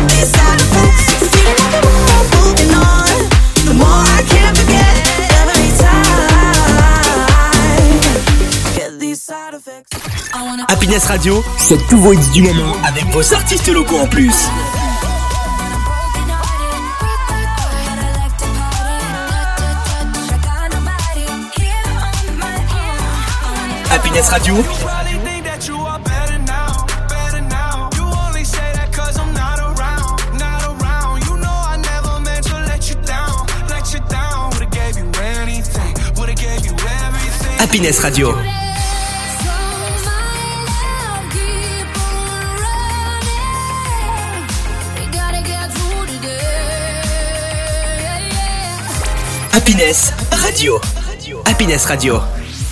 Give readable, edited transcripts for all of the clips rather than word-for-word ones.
Happiness Radio, c'est tous vos hits du moment avec vos artistes locaux en plus. Happiness Radio. Happiness Radio. Happiness Radio. Happiness Radio.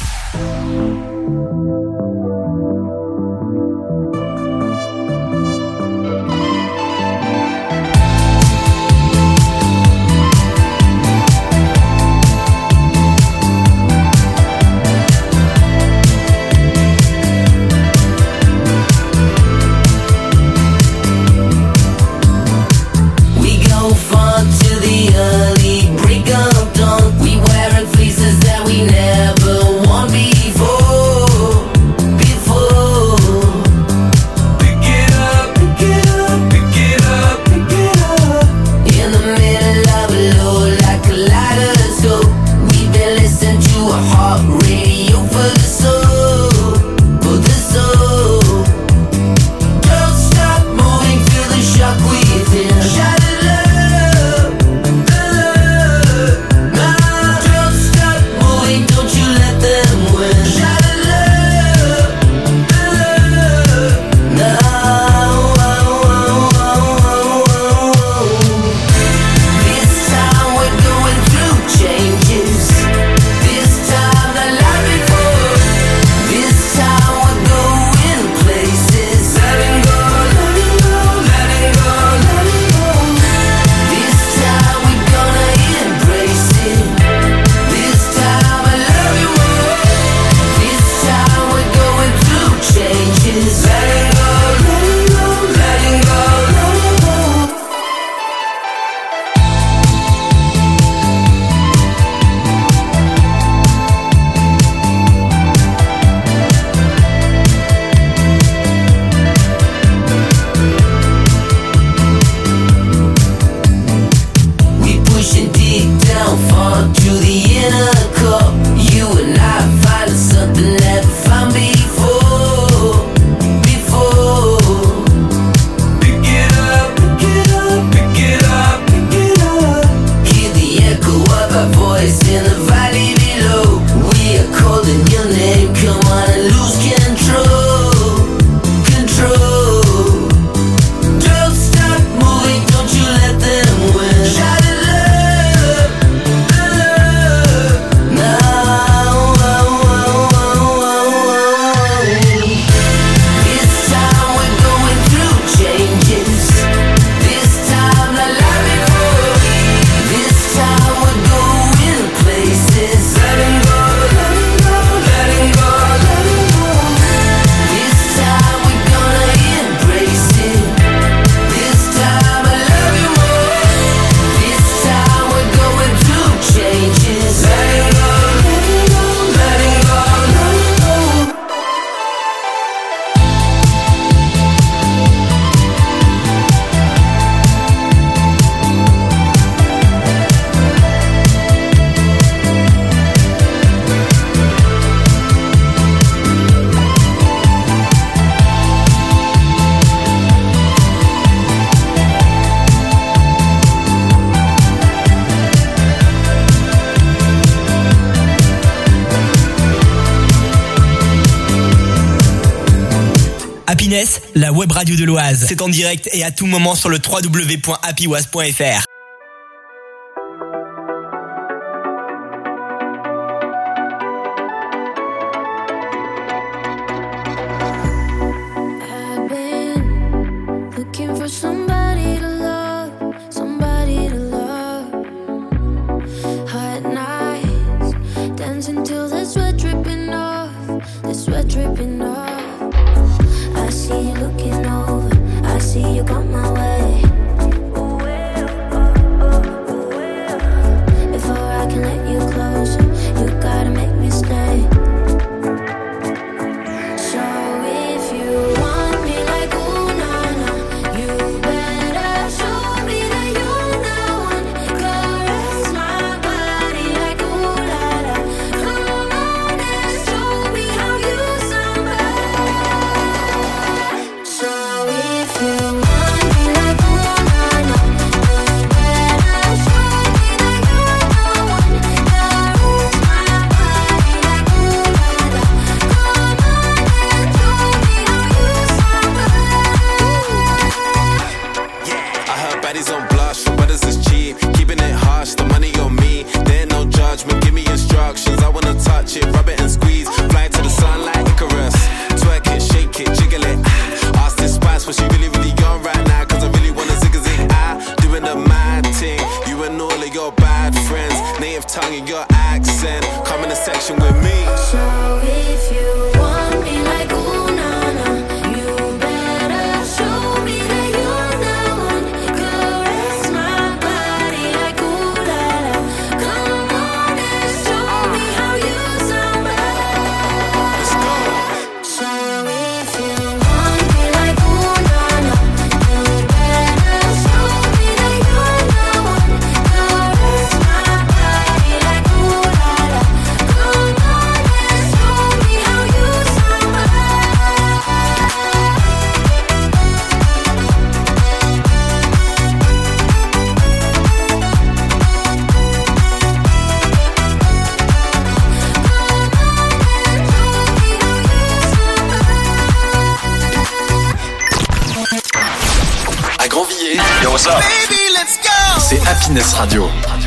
Happiness, la web radio de l'Oise. C'est en direct et à tout moment sur le www.happyoise.fr. Dripping off. I see you looking over. I see you got my way. Baddies on blush, for brothers is cheap. Keeping it hush, the money on me. There ain't no judgment, give me instructions. I wanna touch it, rub it and squeeze. Fly to the sun like Icarus. Twerk it, shake it, jiggle it. Ask this spice what she really, really on right now. Cause I really wanna zig-a-zig. Doing the mad thing. You and all of your bad friends. Native tongue and your accent. Come in the section with me. So if you want me like ooh na na, you better show me that you're the one. Caress my body like ooh la la. Come on and show me how you sound bad. Let's go. So if you want me like ooh na na, you better show me that you're the one. Caress my body like ooh la la. Come on and show me how you sound bad. À Grandvilliers, yo what's up? Baby, let's go! C'est Happiness Radio.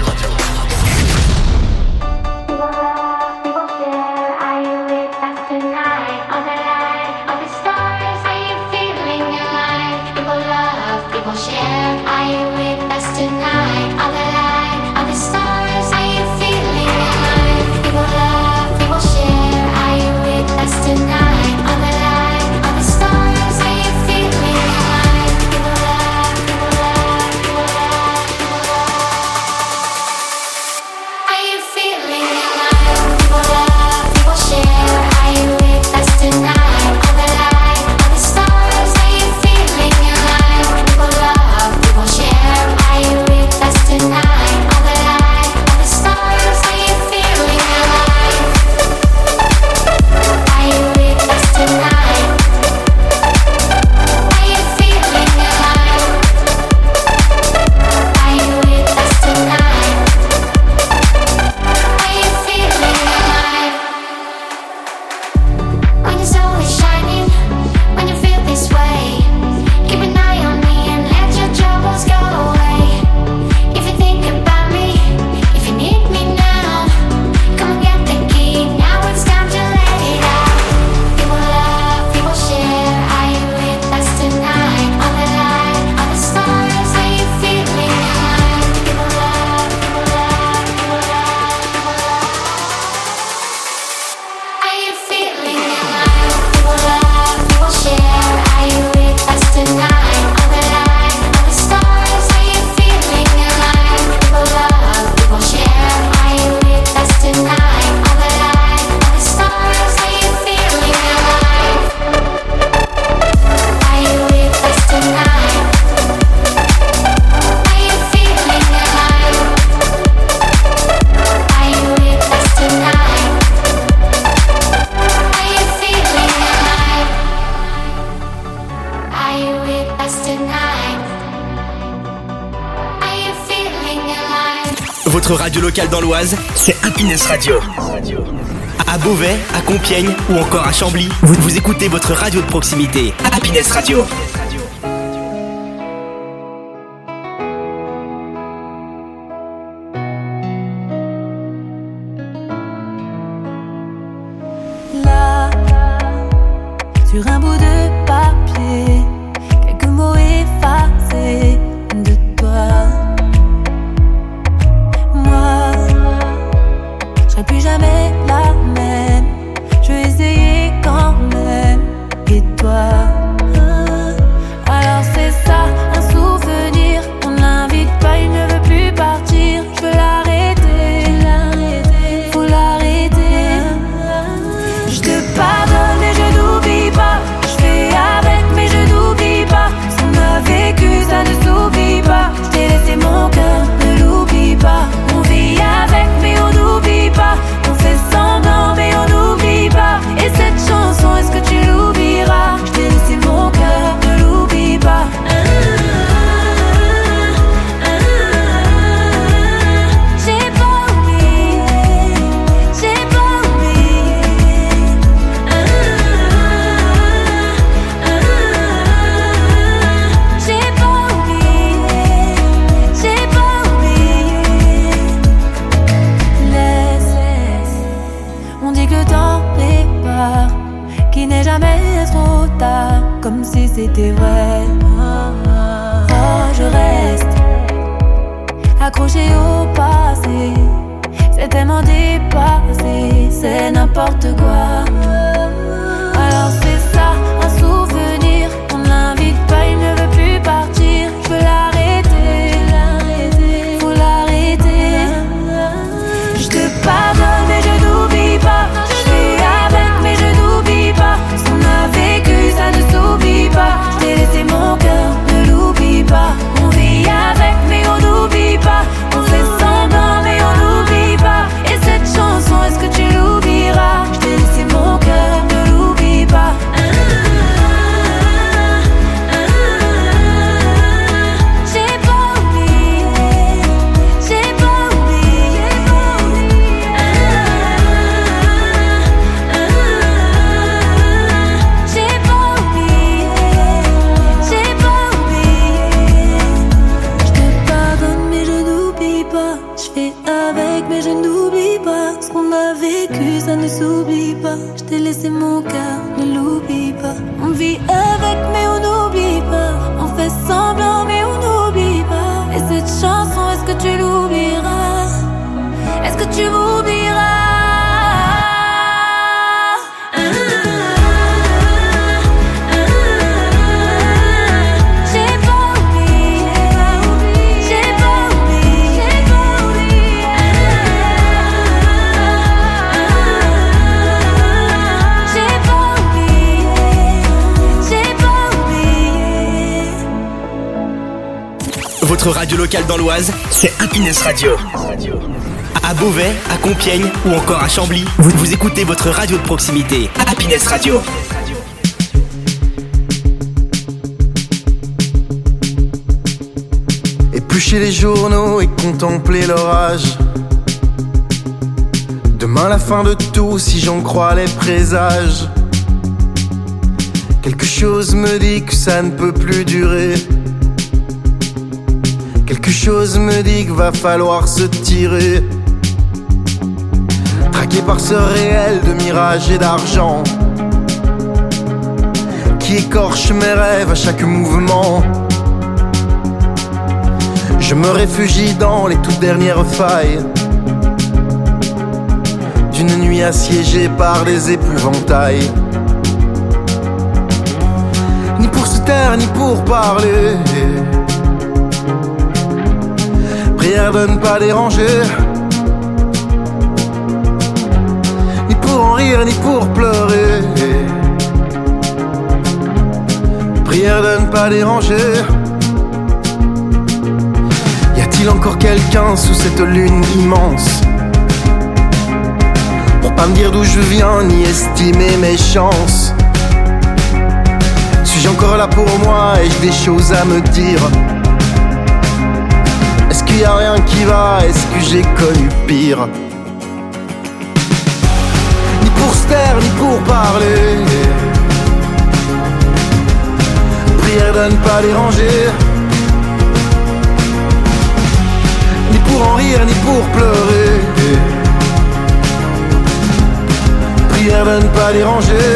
Votre radio locale dans l'Oise, c'est Happiness Radio. À Beauvais, à Compiègne ou encore à Chambly, vous écoutez votre radio de proximité. Happiness Radio. Là, sur un bout de papier, quelques mots effacés de toi. Moi, je serai plus jamais la même. Je vais essayer quand même. Et toi, comme si c'était vrai. Oh, je reste accroché au passé. C'est tellement dépassé, c'est n'importe quoi. Alors c'est ça, un souvenir. On l'invite pas, il ne veut plus partir. Je veux l'arrêter, faut l'arrêter. Je te pardonne mais je n'oublie pas. Je fais avec mais je n'oublie pas. Ce qu'on a vécu ça ne s'oublie pas. Je t'ai laissé mon cœur, ne l'oublie pas. On vit avec mais on n'oublie pas. On fait semblant mais on n'oublie pas. Et cette chanson, est-ce que tu l'oublieras? Je t'ai laissé mon cœur, ne l'oublie pas. J'ai pas oublié, j'ai pas oublié. J'ai pas oublié, j'ai pas oublié. Je te pardonne mais je n'oublie pas. Je fais avec mais je n'oublie pas. Ce qu'on a vécu ça ne s'oublie pas. Je t'ai laissé mon cœur, ne l'oublie pas. On vit avec mais on n'oublie pas. On fait semblant mais on n'oublie pas. Et cette chanson, est-ce que tu l'oublieras? Est-ce que tu m'oublieras? J'ai pas oublié, j'ai pas oublié, j'ai pas oublié. J'ai pas oublié, j'ai pas oublié. Votre radio locale dans l'Oise, c'est Happiness Radio. À Beauvais, à Compiègne ou encore à Chambly, vous écoutez votre radio de proximité, Happiness Radio. Éplucher les journaux et contempler l'orage. Demain la fin de tout si j'en crois les présages. Quelque chose me dit que ça ne peut plus durer. Quelque chose me dit qu'il va falloir se tirer. Traqué par ce réel de mirage et d'argent qui écorche mes rêves à chaque mouvement. Je me réfugie dans les toutes dernières failles d'une nuit assiégée par des épouvantails. Ni pour se taire, ni pour parler. Prière de ne pas déranger. Ni pour en rire, ni pour pleurer. Prière de ne pas déranger. Y a-t-il encore quelqu'un sous cette lune immense pour pas me dire d'où je viens, ni estimer mes chances? Suis-je encore là pour moi? Ai-je des choses à me dire? Est-ce qu'il y a rien qui va? Est-ce que j'ai connu pire? Ni pour se taire, ni pour parler. Prière de ne pas déranger. Ni pour en rire, ni pour pleurer. Prière de ne pas déranger.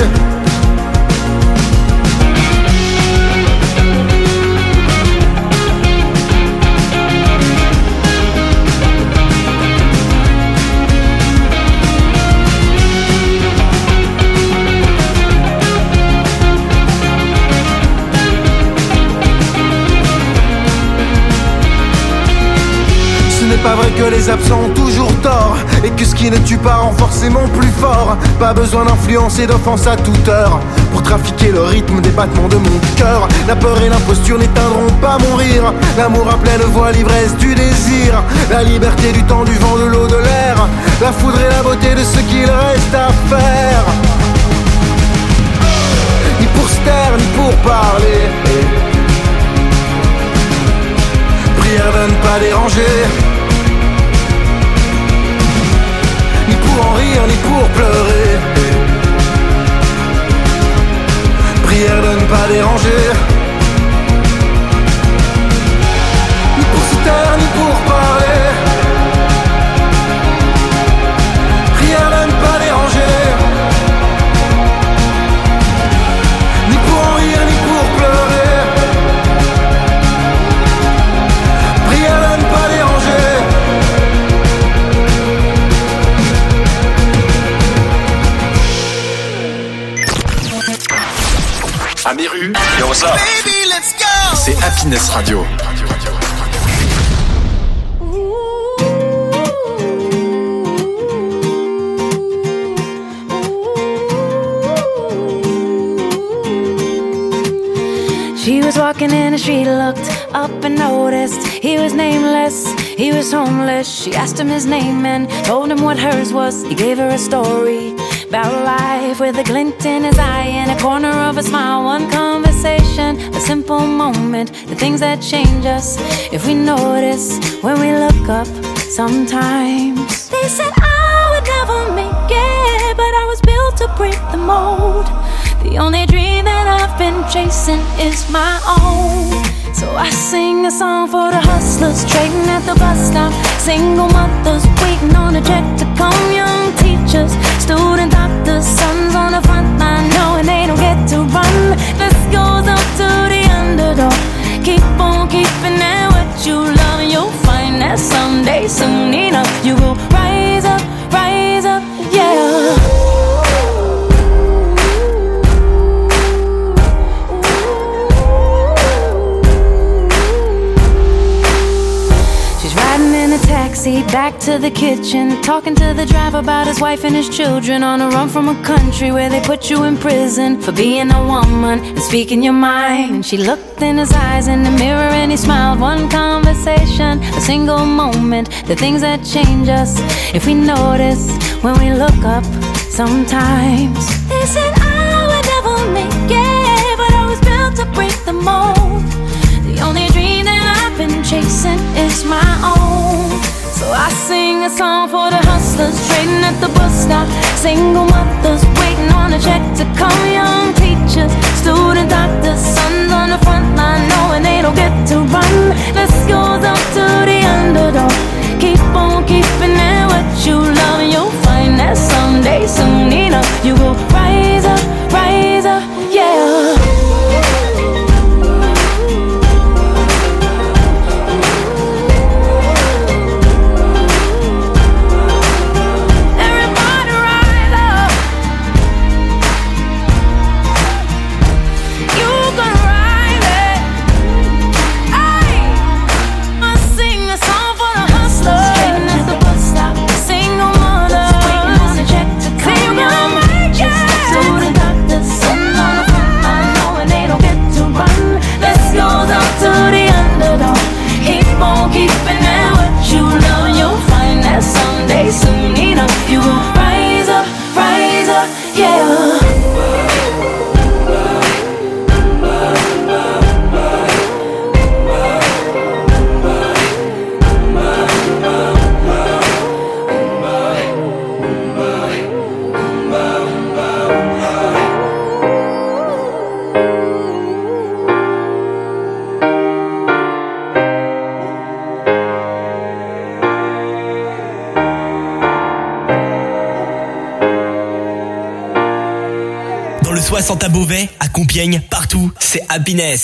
Ce n'est pas vrai que les absents ont toujours tort et que ce qui ne tue pas rend forcément plus fort. Pas besoin d'influence et d'offense à toute heure pour trafiquer le rythme des battements de mon cœur. La peur et l'imposture n'éteindront pas mon rire. L'amour à pleine voix, l'ivresse du désir. La liberté du temps, du vent, de l'eau, de l'air. La foudre et la beauté de ce qu'il reste à faire. Ni pour se taire, ni pour parler. Prière de ne pas déranger. Ni pour en rire, ni pour pleurer. Prière de ne pas déranger. Ni pour se taire, ni pour parler. Prière de ne pas déranger. Ni pour en rire, ni Yo, what's up? Baby, let's go. C'est Happiness Radio. She was walking in the street, looked up and noticed he was nameless, he was homeless. She asked him his name and told him what hers was. He gave her a story about life with a glint in his eye and a corner of a smile. One conversation, a simple moment, the things that change us if we notice when we look up sometimes. They said I would never make it, but I was built to break the mold. The only dream that I've been chasing is my own. So I sing a song for the hustlers trading at the bus stop, single mothers waiting on a check to come, young teachers, student doctors, sons on the front line knowing they don't get to run. This goes up to the underdog. Keep on keeping at what you love, and you'll find that someday, soon enough, you will rise up, yeah. Taxi back to the kitchen, talking to the driver about his wife and his children, on a run from a country where they put you in prison for being a woman and speaking your mind. And she looked in his eyes in the mirror and he smiled. One conversation, a single moment, the things that change us if we notice when we look up sometimes. They said I would never make it, but I was built to break the mold. The only dream that I've been chasing is my own. So I sing a song for the hustlers trading at the bus stop, single mothers waiting on a check to come, young teachers, student doctors, sons on the front line knowing they don't get to run. This goes up to the underdog. Keep on keeping at what you love, and you'll find that someday, soon enough, you will rise up, yeah. Keeping at what you love, you'll find that someday, soon enough, you will rise up, yeah. Le 60 à Beauvais, à Compiègne, partout, c'est Happiness.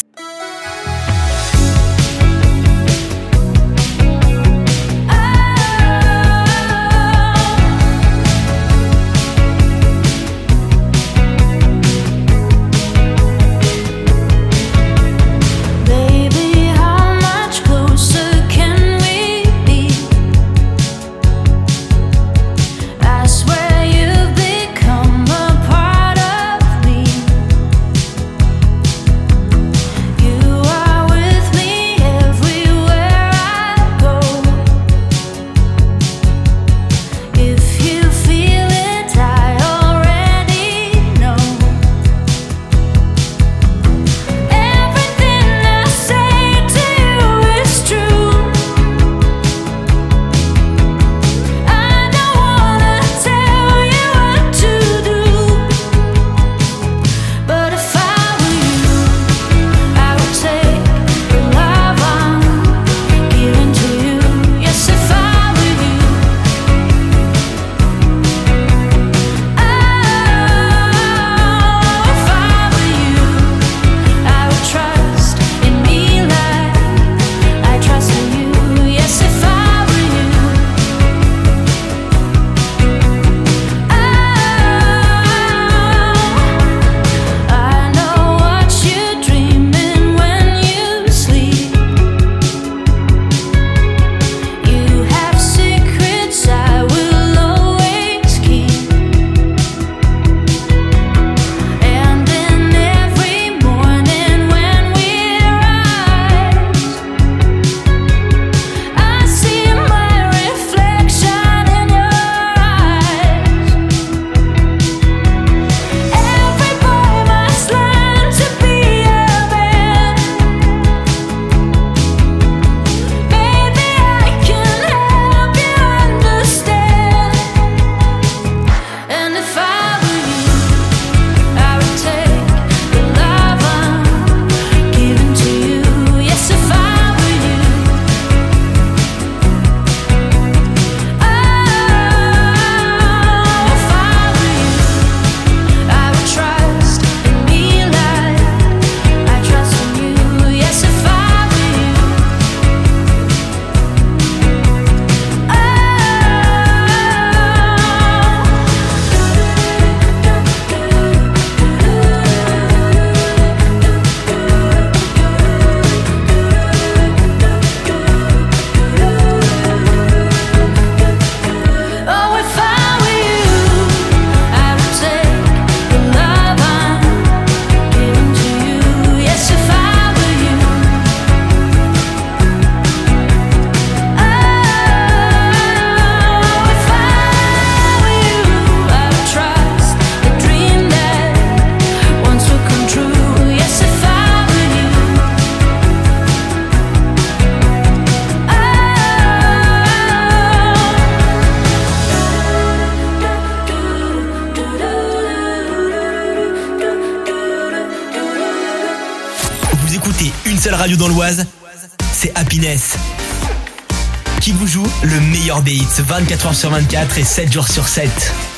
seule radio dans l'Oise, c'est Happiness. Qui vous joue le meilleur des hits 24h sur 24 et 7 jours sur 7.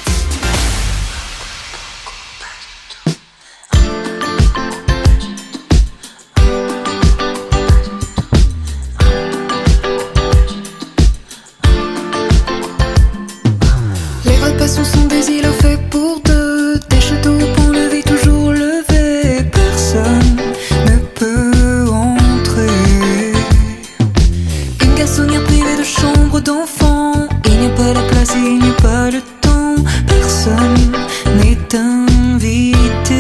Les repas sont des îlots faits pour deux, des châteaux pour lever, toujours levé. Personne ne peut entrer. Une garçonnière privée de chambre d'enfant. Il n'y a pas la place et il n'y a pas le temps. Personne n'est invité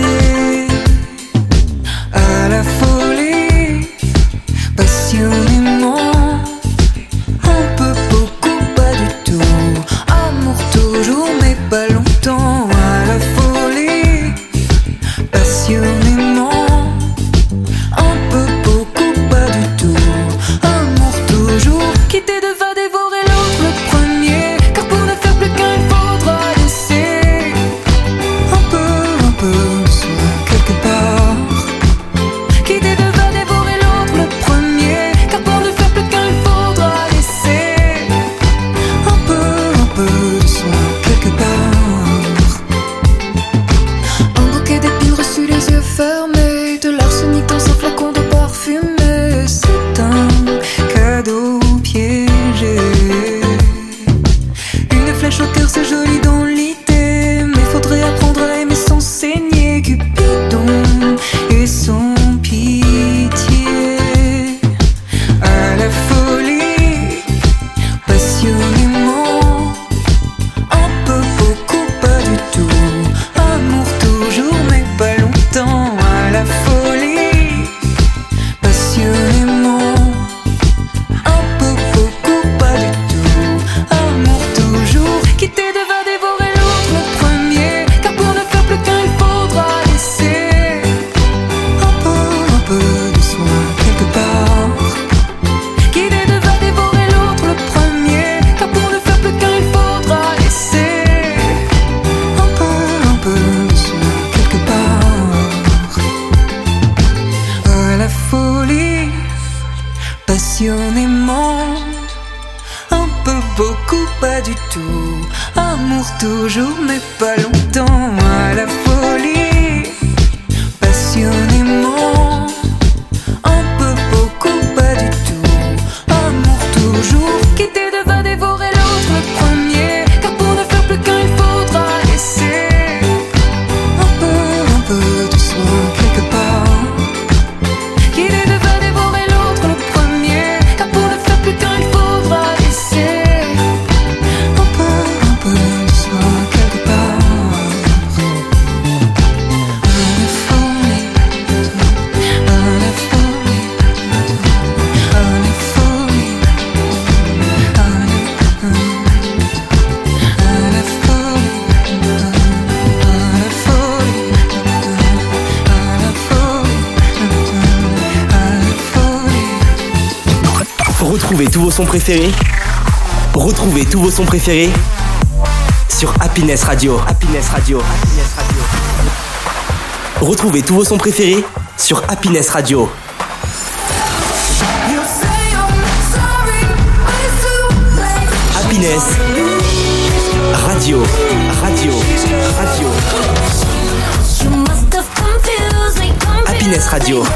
à la folie, passionnément. On peut beaucoup, pas du tout. Amour toujours, mais pas longtemps. À la folie, passionnément. Un peu, beaucoup, pas du tout. Amour toujours. Quitter de va dévorer l'autre le premier. Car pour ne faire plus qu'un, il faudra laisser un peu de soi quelque part. Quitter de va dévorer l'autre le premier. Car pour ne faire plus qu'un, il faudra laisser un peu de soi quelque part. Un bouquet d'épines reçu les yeux fermés, de l'arsenic dans un flacon de parfumé. C'est un cadeau piégé. Une flèche au cœur, c'est joli dans l'idée, mais faudrait apprendre à aimer sans saigner. Cupidon et son pitié. À la folie, passionnément. Un peu, beaucoup, pas du tout. Amour toujours, mais pas longtemps. À la folie, passionnément. Un peu, beaucoup, pas du tout. Amour toujours. Quitter de va dévorer l'autre le premier. Car pour ne faire plus qu'un, il faudra laisser un peu de soi quelque part. Quitter de va dévorer l'autre le premier. Car pour ne faire plus qu'un, il faudra laisser un peu de soi quelque part. À la folie, passionnément. Un peu, beaucoup, pas du tout. Amour toujours, mais pas longtemps. À la folie, passionnément. Un peu, beaucoup, pas du tout. Amour toujours. Quitter de va dévorer l'autre le premier. Car pour ne faire plus qu'un, il faudra laisser un peu de soi quelque part. Quitter de va dévorer l'autre le premier. Car pour ne faire plus qu'un, il faudra laisser un peu de soi quelque part. À la folie, à la folie, à la folie, à la folie, à la folie. Retrouvez tous vos sons préférés. Retrouvez tous vos sons préférés sur Happiness Radio. Happiness Radio. Happiness Radio. Retrouvez tous vos sons préférés sur Happiness Radio. Happiness Radio. Radio. Radio. Happiness Radio.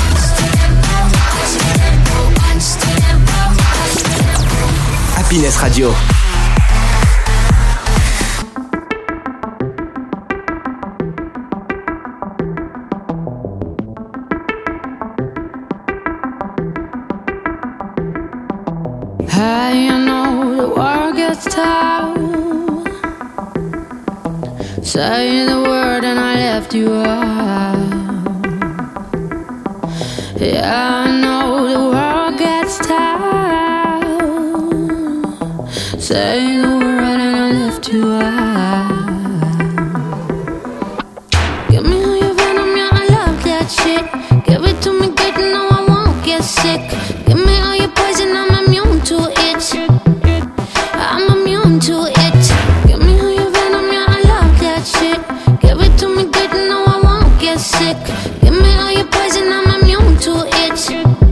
Happiness Radio. Hey, you know the world gets tough. Say the word and I left you out. Yeah, I know the world gets tough. Say the word and I left you out. Give me all your venom, yeah, I love that shit. Give it to me good, no, I won't get sick. Give me all your poison, I'm immune to it. I'm immune to it. Give me all your venom, yeah, I love that shit. Give it to me good, no, I won't get sick. Give me all your poison, I'm immune to it.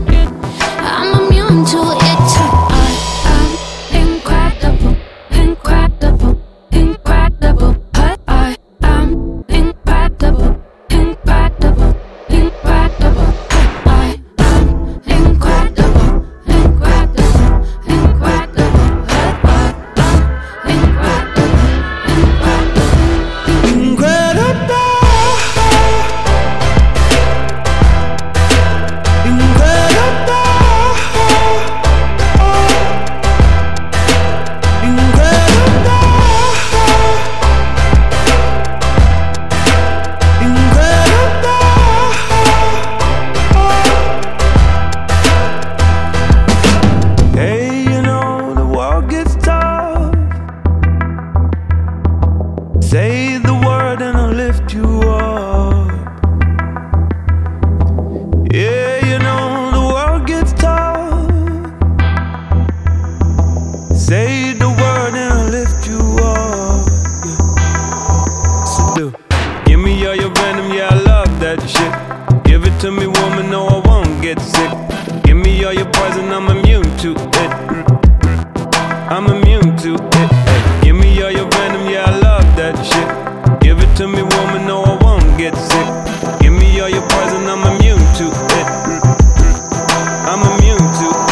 to me, woman, no, I won't get sick. Give me all your poison, I'm immune to it. I'm immune to it.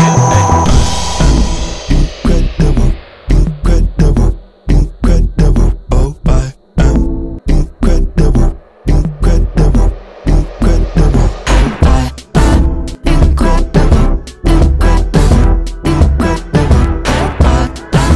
Incredible, incredible, incredible. Oh, I am incredible, incredible, incredible. Oh, I am incredible, incredible, incredible. Oh, I am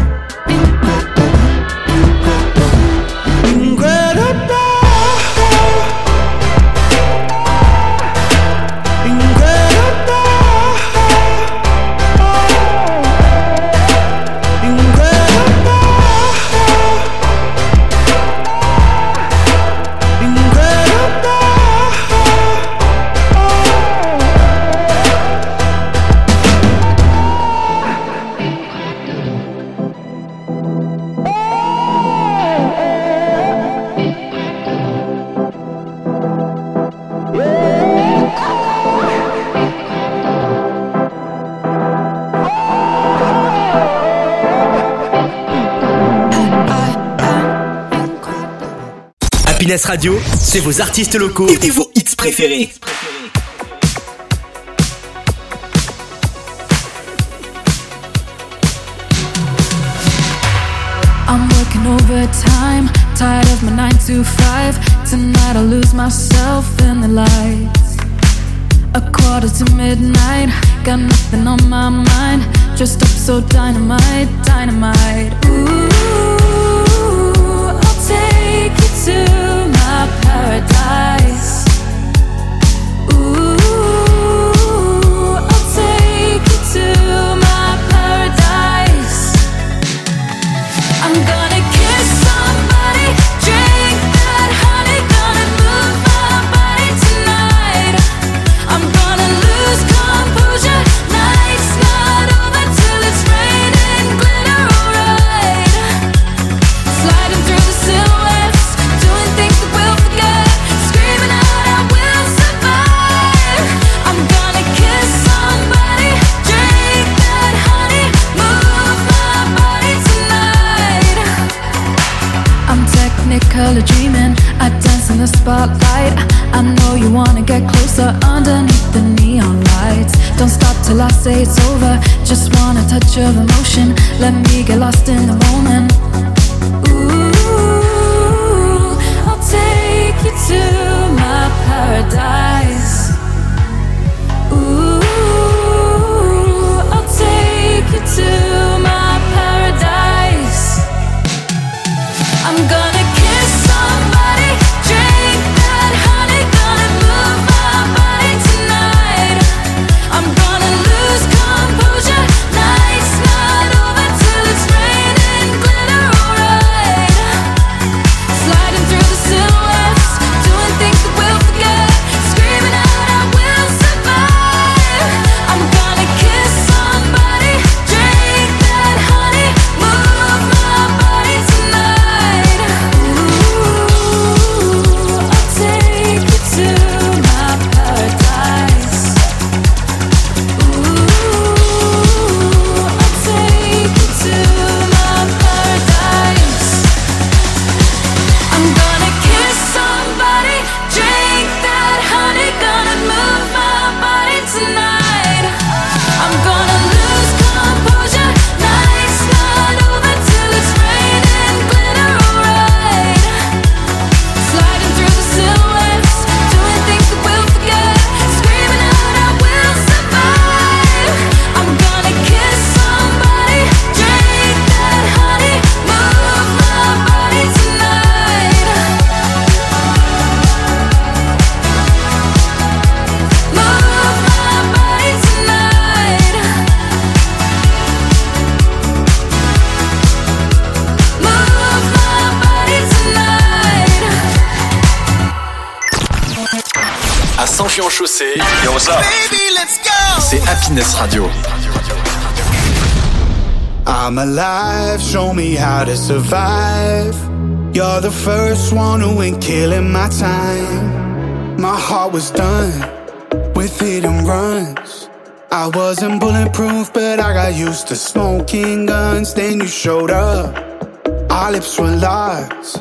Happiness Radio, c'est vos artistes locaux et vos hits préférés. I'm working overtime, tired of my 9 to 5. Tonight I'll lose myself in the lights. 1:15, got nothing on my mind. Dressed up so dynamite, dynamite. Ooh, I'll take you to my paradise. Ooh, I'll take you to my paradise. I'm gonna kiss somebody, drink that honey, gonna move my body tonight. I'm gonna lose composure, night's not over till it's raining glitter, alright. Sliding through the silhouettes, doing things that we'll forget, screaming out I will survive. I'm gonna kiss somebody, drink that honey, move my body tonight. I'm technicolor dreaming, I dance in the spotlight. I know you wanna get closer underneath the neon lights. Don't stop till I say it's over, just want a touch of emotion. Let me get lost in the moment. Ooh, I'll take you to my paradise. Ooh, I'll take you to my paradise. I'm gonna kiss somebody, drink that honey, gonna move my body tonight. I'm gonna lose composure, night's not over till it's raining glitter, alright. Sliding through the silhouettes, doing things that we'll forget, screaming out I will survive. I'm gonna kiss somebody, drink that honey, move my body tonight. Ooh, I'll take you to my paradise. Ooh, I'll take you to my paradise. I'm gonna kiss somebody, drink that honey, gonna move my body tonight. I'm gonna lose composure, night's not over till it's raining glitter, alright. Sliding through the silhouettes, doing things that we'll forget, screaming out I will survive. I'm gonna kiss somebody, drink that honey, move my body tonight. Move my body tonight. Move my body tonight. À Saint-Jean-Chaussée, yo what's up? C'est Happiness Radio. I'm alive, show me how to survive. You're the first one who ain't killing my time. My heart was done with hit and runs. I wasn't bulletproof, but I got used to smoking guns. Then you showed up, our lips were locked.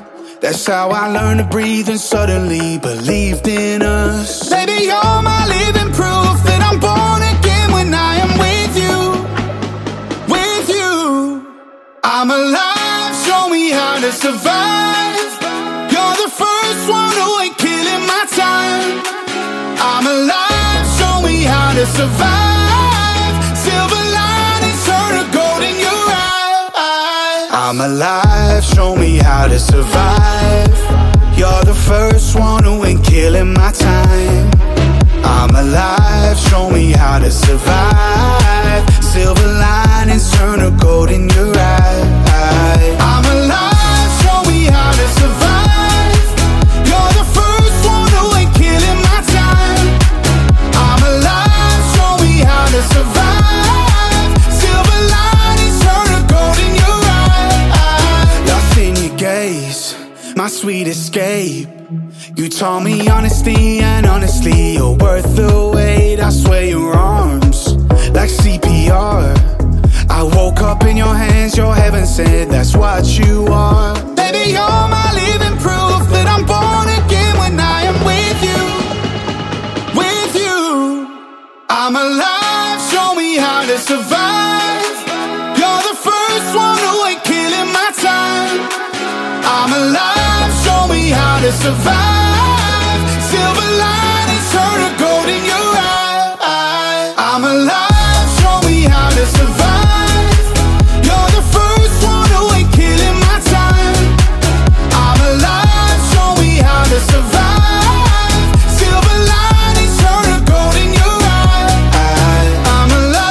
That's how I learned to breathe and suddenly believed in us. Baby, you're my living proof that I'm born again when I am with you. With you, I'm alive, show me how to survive. You're the first one who ain't killing my time. I'm alive, show me how to survive. Silver linings turn to gold in your eyes. I'm alive, show me how to survive. You're the first one who ain't killing my time. I'm alive, show me how to survive. Silver linings turn to gold in your eyes. I'm alive, show me how to survive. You're the first one who ain't killing my time. I'm alive, show me how to survive. Silver linings turn to gold in your eyes. Lost in your gaze, my sweet escape. You taught me honesty, and honestly, you're worth the wait. I swear your arms, like CPR. I woke up in your hands, your heaven sent, that's what you are. Baby, you're my living proof that I'm born again when I am with you. With you, I'm alive, show me how to survive. You're the first one who ain't killing my time. I'm alive, show me how to survive. Silver linings turn to gold in your eyes. I'm alive, show me how to survive. You're the first one who ain't killing my time. I'm alive, show me how to survive. Silver linings turn to gold in your eyes. I'm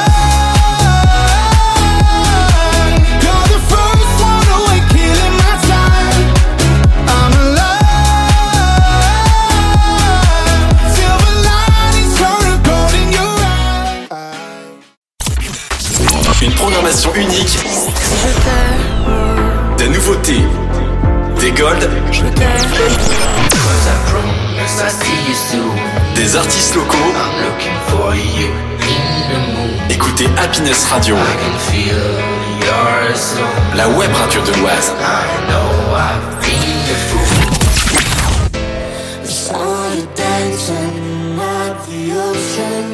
alive. You're the first one who ain't killing my time. I'm alive. Silver linings turn to gold in your eyes. Une programmation unique, des nouveautés, des golds, des artistes locaux. Écoutez Happiness Radio, la web radio de l'Oise. Saw you dancing at the ocean,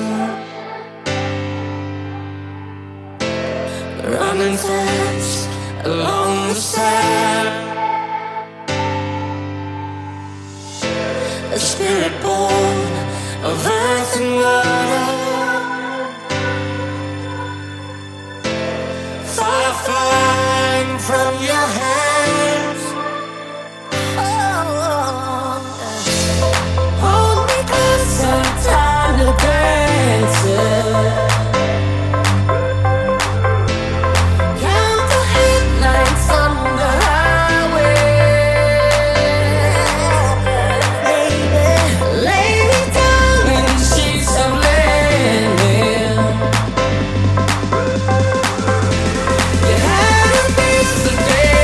running fast along the sand. A spirit born of earth and water, fire flying from your hands. Hold me closer, time to dance. Count the headlights on the highway. Baby, lay me down in the sheets of linen. You had a piece of day.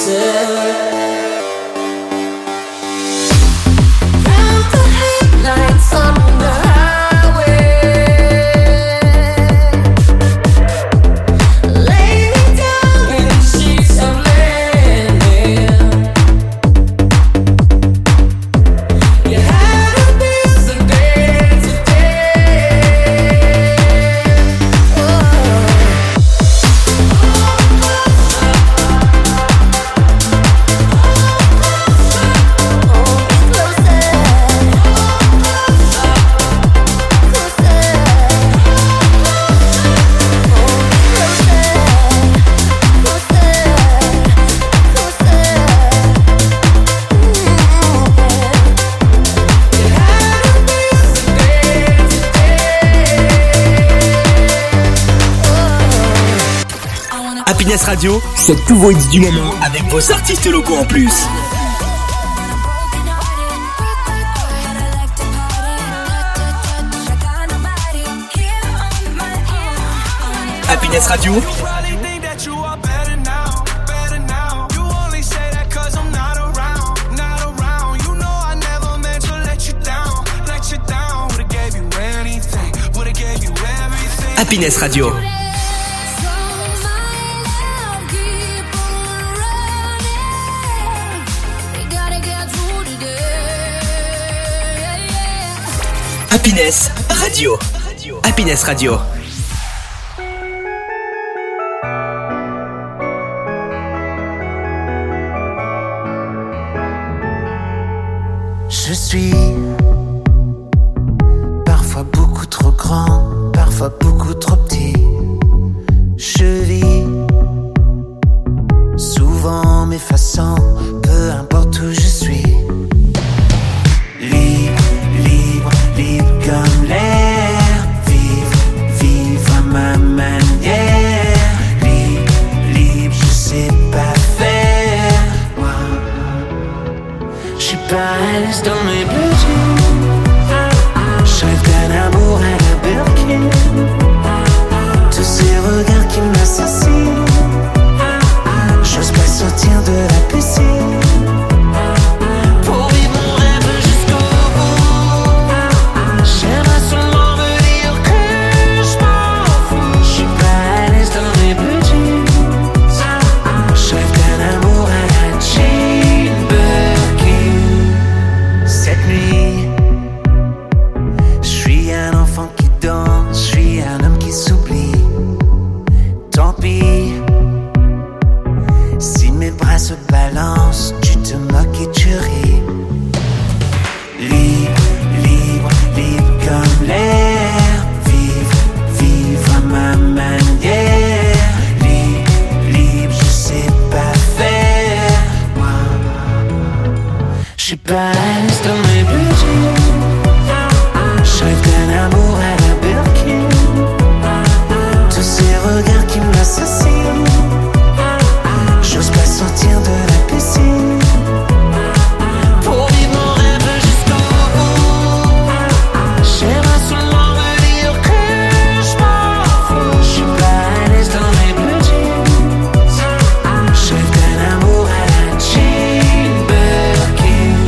Happiness Radio, c'est tous vos hits du moment avec vos artistes locaux en plus. Happiness Radio. Happiness Radio. Happiness Radio. Happiness Radio. Je suis parfois beaucoup trop grand, parfois beaucoup trop petit. Je vis souvent m'effaçant, peu importe où je suis. Libre, libre, libre comme l'air. Vivre, vivre à ma manière. Libre, libre, je sais pas faire. Moi, je suis pas à l'aise dans mes blue jeans. Je rêve d'un amour à la Birkin. Tous ces regards qui m'assassinent. J'ose pas sortir de la piscine. Pour vivre mon rêve jusqu'au bout. J'aimerais seulement me dire que je m'en fous. Je suis pas à l'aise dans mes blue jeans. Je rêve d'un amour à la Jane Birkin. Cette nuit, je suis un enfant qui danse. Je suis un homme qui s'oublie. Tant pis. Si mes bras se balancent, tu te moques et tu ris. Libre, libre, libre comme l'air. Vivre, vivre à ma manière. Libre, libre, je sais pas faire. Moi, je suis pas à l'aise dans mes blue jeans. Je rêve d'un amour à la Birkin. Tous ces regards qui m'assassinent. J'ose pas sortir de la piscine. Pour vivre mon rêve jusqu'au bout. J'aimerais seulement me dire que je m'en fous. Je suis pas à l'aise dans mes blue jeans. Je rêve d'un amour à la Jane Birkin.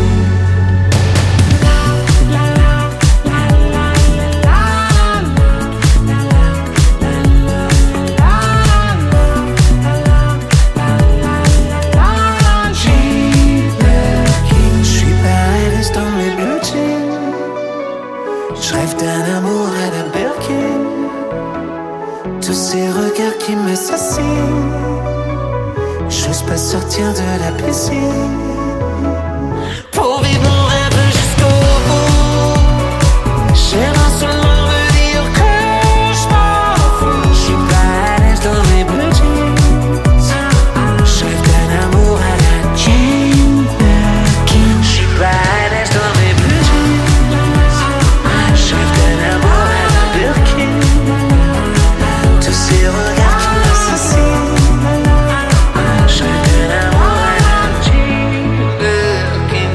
Je suis pas à l'aise dans mes blue jeans. Je rêve d'un amour à la Birkin. Tous ces regards qui m'assassinent. J'ose pas sortir de la piscine. Pour vivre mon rêve jusqu'au bout. J'aimerais seulement me dire que je m'en fous. Je suis pas à l'aise dans mes blue jeans. Je rêve d'un amour à la Jane Birkin. Je suis pas à l'aise dans mes blue jeans. Je rêve d'un amour à la Birkin. Tous ces regards qui m'assassinent. Je rêve d'un amour à la Jane Birkin.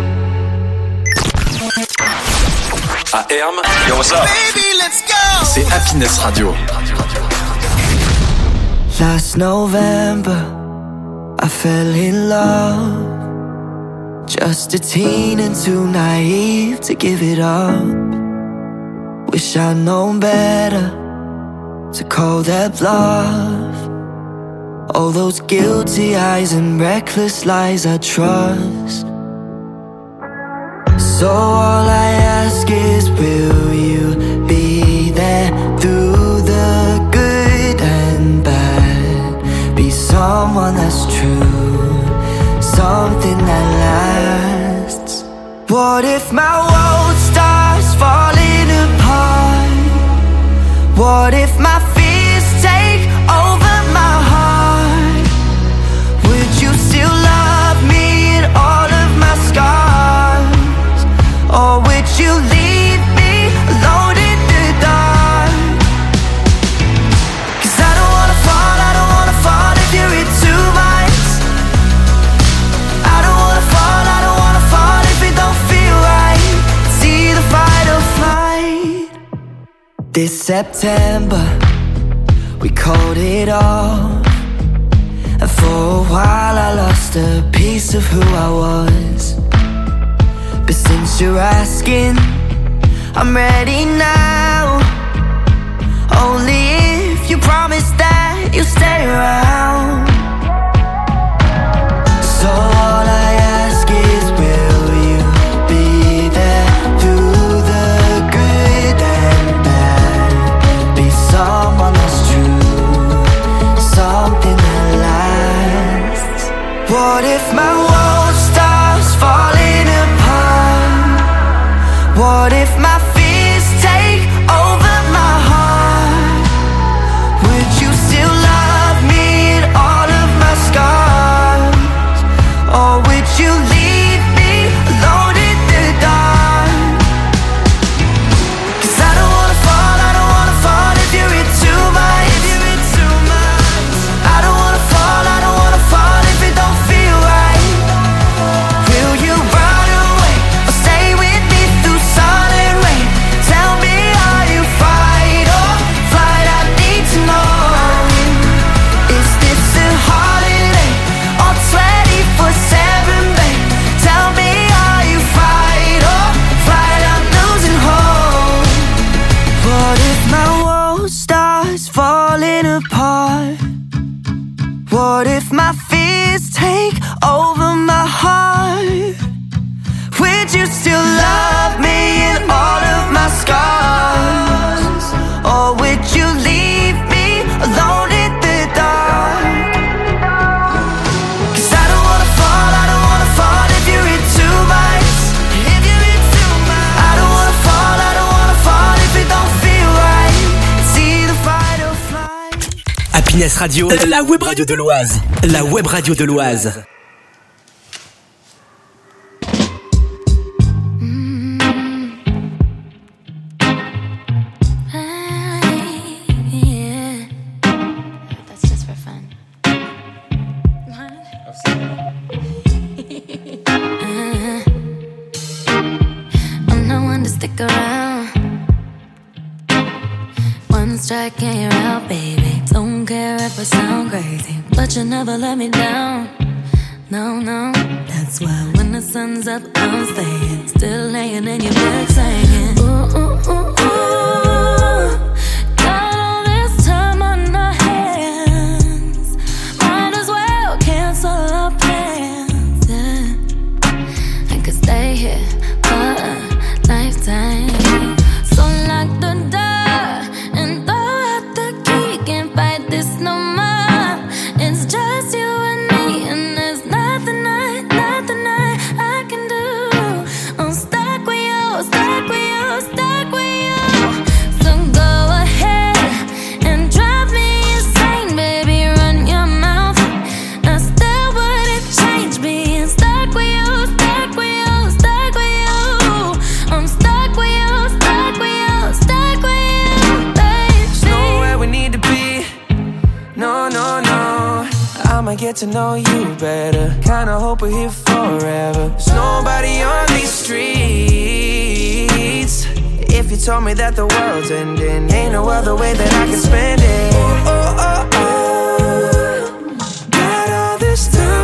À Herm, yo what's up? C'est Happiness Radio. Last November, I fell in love. Just a teen and too naive to give it up. Wish I'd known better to call that bluff. All those guilty eyes and reckless lies I trust. So all I ask is, will you be there through the good and bad? Be someone that's true, something that lasts. What if my world starts falling apart? What if my fears take over my heart? Would you still love me in all of my scars? Or would you leave me alone in the dark? 'Cause I don't wanna fall if you're in too much. I don't wanna fall if it don't feel right. It's either fight or flight. This September, we called it off. And for a while I lost a piece of who I was. But since you're asking, I'm ready now. Only if you promise that you'll stay around. So all I ask is, will you be there through the good and bad? Be someone that's true, something that lasts. What if my world starts falling apart? What if my fears take over my heart? Would you still love me in all of my scars? Or would you leave me alone in the dark? 'Cause I don't wanna fall if you're in too much. I don't wanna fall if it don't feel right. Will you run away or stay with me through sun and rain? Tell me, are you fight or flight? I need to know. Is this a holiday or 24/7, babe? Tell me, are you fight or flight? I'm losing hope. What if my world starts falling apart? What if my fears take over my heart? Would you still love me in all of my scars? Or would you leave me alone in the dark? 'Cause I don't wanna fall if you're in too much. I don't wanna fall if it don't feel right. It's either fight or flight. Happiness Radio, la web radio de l'Oise. La web radio de l'Oise. Yeah. That's just for fun. I'm not one to stick around. One strike and you're out, baby. Don't care if I sound crazy, but you never let me down. No, no. That's why when the sun's up, I'm staying. Still laying in your bed saying, ooh, ooh, ooh, ooh. Got all this time on our hands. Might as well cancel our plans. Yeah. I could stay here for a lifetime. So lock the door and throw out the key. Can't fight this no more. It's just you and me, and there's nothing I can do. I'm stuck with you, stuck with you, stuck with you. So go ahead and drive me insane, baby. Run your mouth. I still wouldn't change being stuck with you, stuck with you, stuck with you. I'm stuck with you, stuck with you, stuck with you, baby. There's nowhere we need to be. No, no, no. I'ma get to know you better. Kinda hope we're here forever. There's nobody on these streets. If you told me that the world's ending, ain't no other way that I can spend it. Oh, oh, oh, oh. Got all this time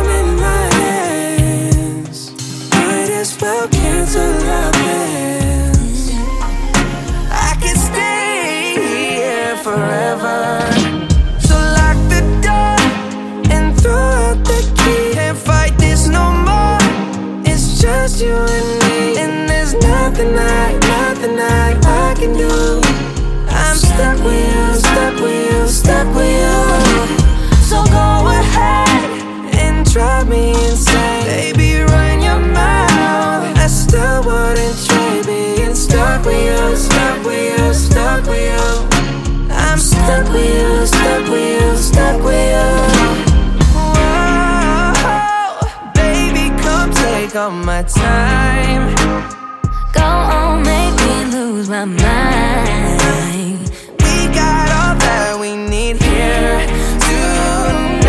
drive me insane. Baby, run your mouth. I still wouldn't trade being stuck with you, stuck with you, stuck with you. I'm stuck with you, stuck with you, stuck with you. Whoa, baby, come take all my time. Go on, make me lose my mind. We got all that we need here tonight.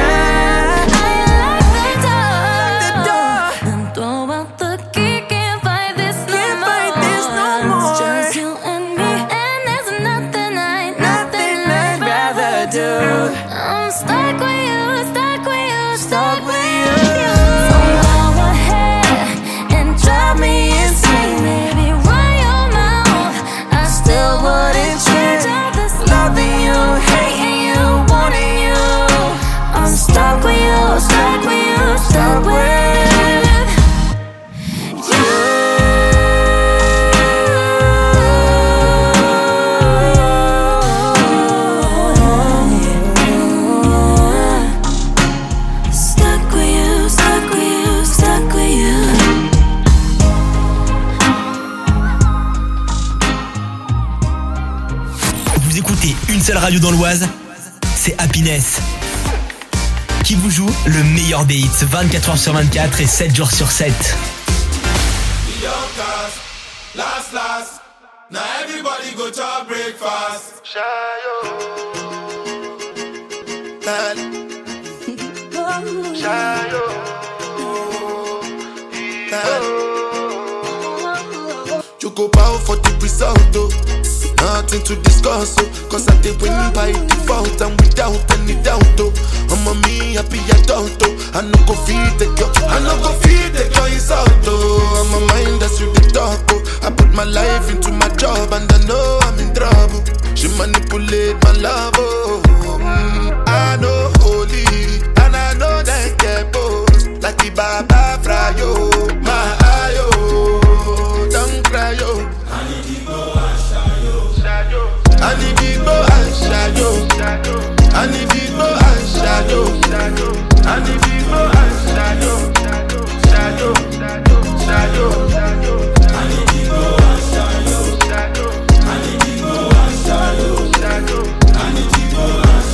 Lock the door and throw out the key. Can't fight this no more. It's just you and me, and there's nothing I'd rather do. I'm stuck with you, stuck with you, stuck with you. So go ahead and drive me insane, baby. Run your mouth. I still wouldn't change all this loving you, hating you, wanting you. I'm stuck with you, stuck with you, stuck with you. Stuck with you, stuck with you, stuck with you. Vous écoutez une seule radio dans l'Oise, c'est Happiness. Qui vous joue le meilleur des hits 24h sur 24 et 7 jours sur 7. Last. Now everybody go to breakfast. You go bow for the result, oh. Nothing to discuss, oh. Cause I did win by default and without any doubt, oh. I'm a me happy adult, oh. I no go feed the girl, I no go feed the girl insult, oh. I'm a mind that's you the talk, oh. I put my life into my job and I know I'm in trouble. She manipulate my love, oh. I know holy and I know that get both. Like the Baba Frayo, my ayo, don't cry, yo. I need to go and shadow. I need to go and shadow. I need to go and shadow. I need to go and shadow. Shadow. I need to go and shadow. I need to go and shadow. I need to go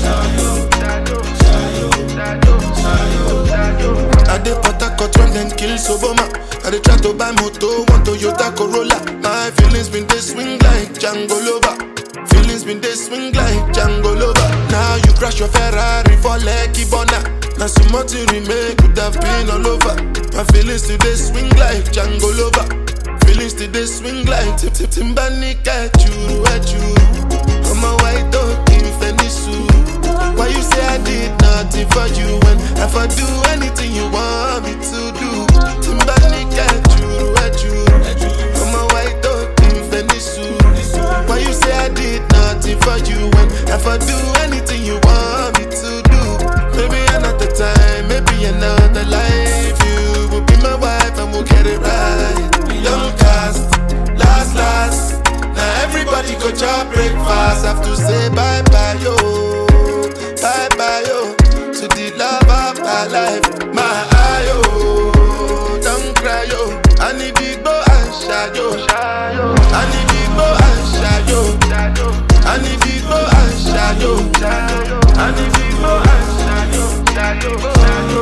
and shadow. I dey Port-Harcourt run then kill Soboma. I dey try to buy moto, want Toyota Corolla. My feelings been they swing like Django Lover. Feelings been they swing like Django Lover. Now you crash your Ferrari for Lucky Bona. Now so much you remake could have been all over. My feelings today swing like Django Lover. Feelings today swing like Timbani at you. I'm a white dog in Fenisu. Why you say I did nothing for you when if I do anything you want me to do? Timbani at you. I'm a white dog in Fenisu. Why you say I did nothing for you when if I do anything you want me to do? Maybe another time, maybe another life. You will be my wife and we'll get it right. Young cast, last. Now everybody go chop breakfast. Have to say bye-bye, yo. Bye-bye, yo. To the love of my life. My eye, yo. Don't cry, yo. I need to go and shadow. I need to go and shadow. I need to go and shadow. I need to go and shadow. I need to go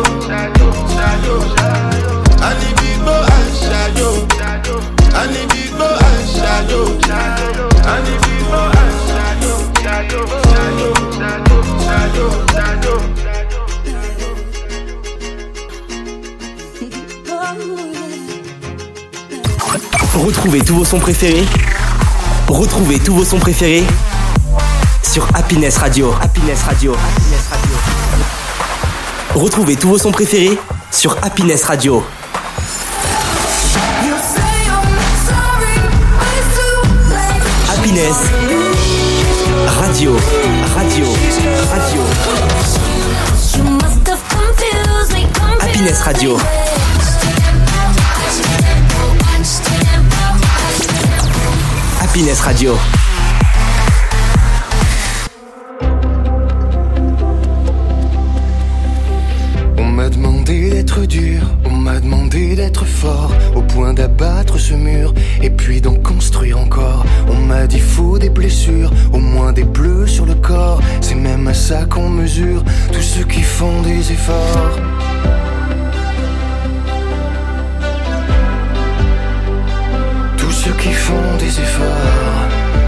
and shadow. I need to go and shadow. I need to go and shadow. Retrouvez tous vos sons préférés. Retrouvez tous vos sons préférés sur Happiness Radio. Happiness Radio. Retrouvez tous vos sons préférés sur Happiness Radio. Happiness Radio. Happiness Radio. Happiness Radio. On m'a demandé demandé d'être dur, on m'a demandé d'être fort, au point d'abattre ce mur, et puis d'en construire encore. On m'a dit faut des blessures, au moins des bleus sur le corps. C'est même à ça qu'on mesure tous ceux qui font des efforts. Tous ceux qui font des efforts.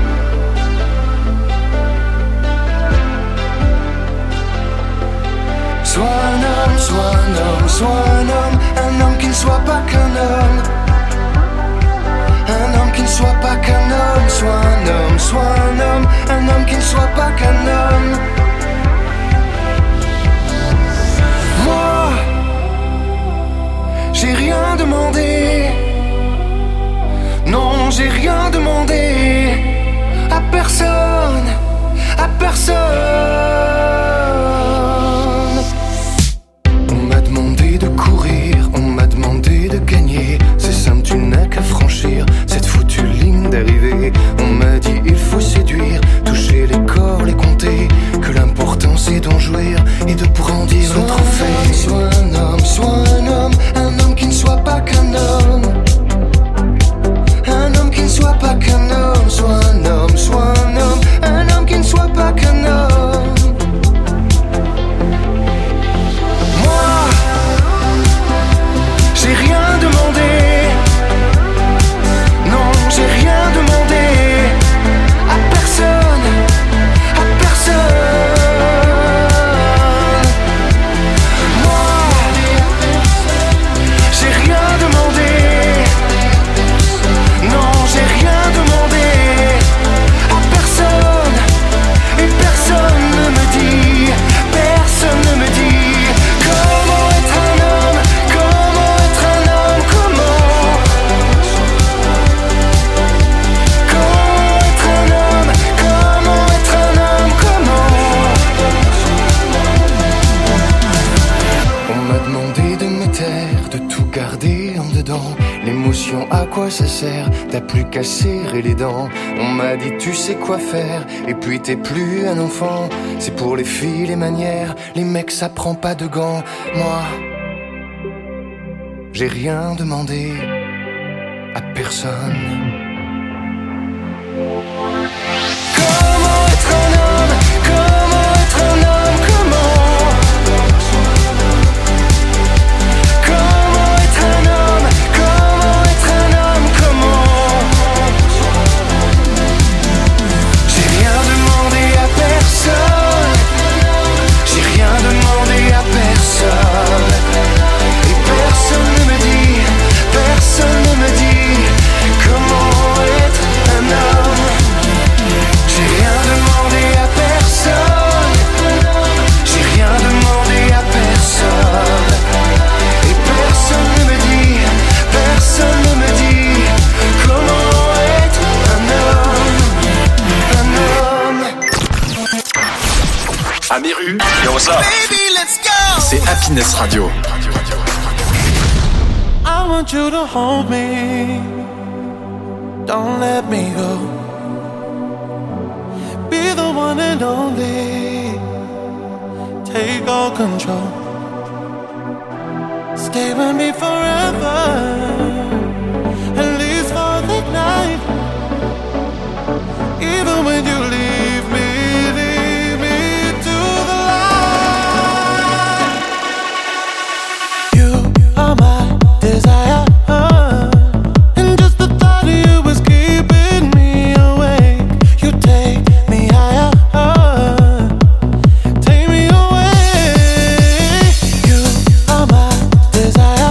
Sois un homme, sois un homme, sois un homme qui ne soit pas qu'un homme. Un homme qui ne soit pas qu'un homme, sois un homme, sois un homme qui ne soit pas qu'un homme. Moi, j'ai rien demandé. Non, j'ai rien demandé à personne, à personne. On m'a demandé de courir, on m'a demandé de gagner. C'est simple, tu n'as qu'à franchir cette foutue ligne d'arrivée. On m'a dit il faut séduire, toucher les corps, les compter, que l'important c'est d'en jouir et de brandir le trophée. Sois un homme qui ne soit pas qu'un homme. Un homme qui ne soit pas qu'un homme. Sois un homme qui ne soit pas qu'un homme. Moi, j'ai rien demandé. Non, j'ai rien demandé à personne, à personne. Moi, j'ai rien demandé. Non, j'ai rien demandé à personne. Et personne ne me dit comment être un homme, comment être un homme, comment être un homme, comment être un homme, comment. On m'a demandé de me taire, de tout garder en dedans. L'émotion, à quoi ça sert? T'as plus qu'à serrer les dents. On m'a dit tu sais quoi faire, et puis t'es plus un enfant. C'est pour les filles les manières, les mecs ça prend pas de gants. Moi, j'ai rien demandé à personne. Comment être un homme, comment être un homme, comment être un homme, comment être un homme, comment. J'ai rien demandé à personne. J'ai rien demandé à personne. Et personne ne me dit comment être un homme. J'ai rien demandé à personne. J'ai rien demandé à personne. Et personne ne me dit comment être un homme. Un homme. Amiru, yo what's up? Baby, let's go. C'est Happiness Radio. I want you to hold me. Don't let me go. Be the one and only. Take all control. Stay with me forever.